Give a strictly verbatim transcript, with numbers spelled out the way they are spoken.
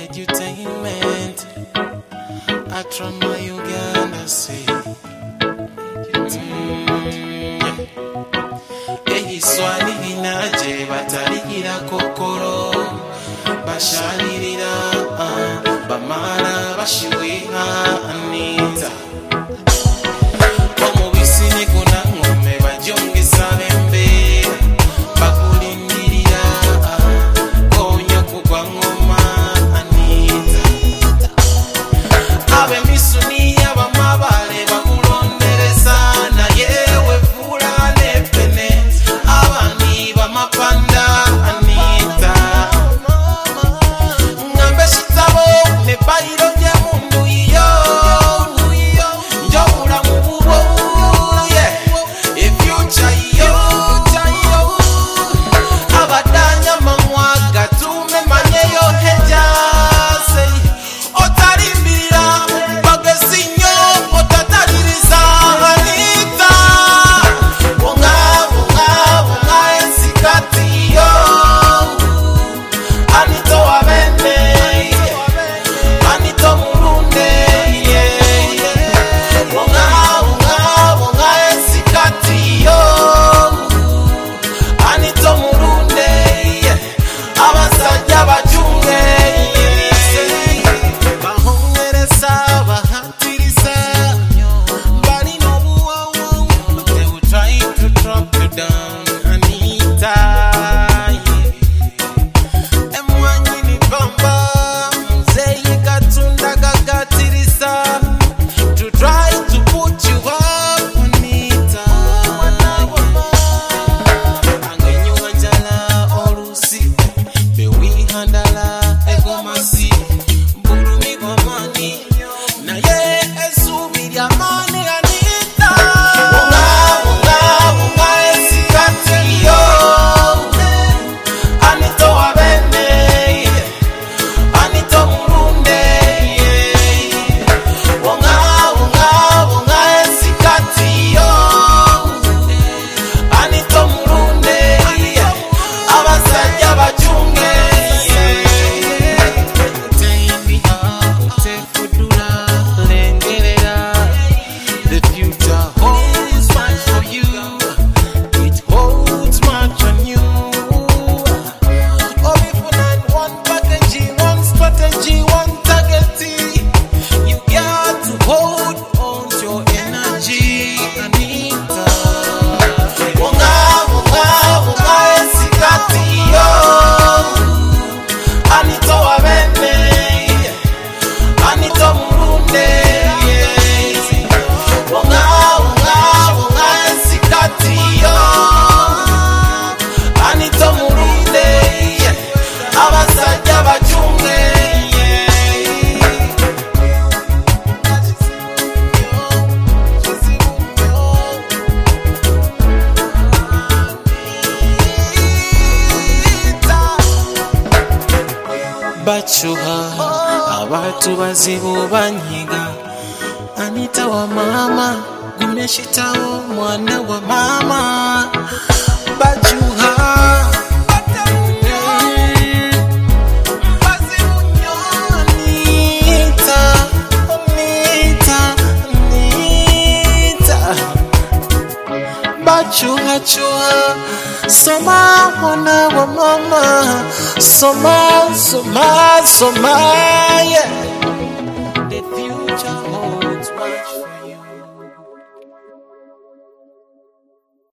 edutainment atrama Uganda say ehiswani hinaje bataligira kokoro bashalirira bamara bashiwiha anita omubisi ni kuna ngome bajongesa bembe bakulindirira konyo kugwa ngoma anita abe misuni abamabale bakulondereza na yewe fula lepene abani bamapanda anita ngambe shitabo ne bayiro je mundu iyo njobula mu bubo yeah if you chayo chayo abadanya mamwaga tume manyeyo heja say otarimbira bagesinyo otataririza anita wonga wonga wonga esikatiyo anito wabene anito murunde yeah wonga wonga wonga esikatiyo anito murunde yeah abasajja bajunge bahongeresa bahatiriza bali nobuwawu they will try to drop you down anita emwanyi ni bamba muzeyi katunda gagatirisa to try to put you up anita angenyuwa njala olusi bewihandala egomasi bulumi gwamani naye esubi lyamani anita wonga wonga wonga esikatiyo anito wabene anito murunde wonga wonga wonga esikatiyo anito murunde abasajja bajunge uteibiha utefudula lengerera the future holds much for you it holds much on you Obifunan one package one strategy one target you got to hold on to your energy anita wonga wonga wonga esikatiyo anito wabene anito murunde wonga wonga wonga esikatiyo anito murunde abasajja bajunge bachuha abantu bazibu banyiga anita wa mama gumeshitawo mwana wa mama bachuha bazibu nyo anita anita anita bachuha chuha soma mwana wa mama soma soma soma yeah the future holds much for you.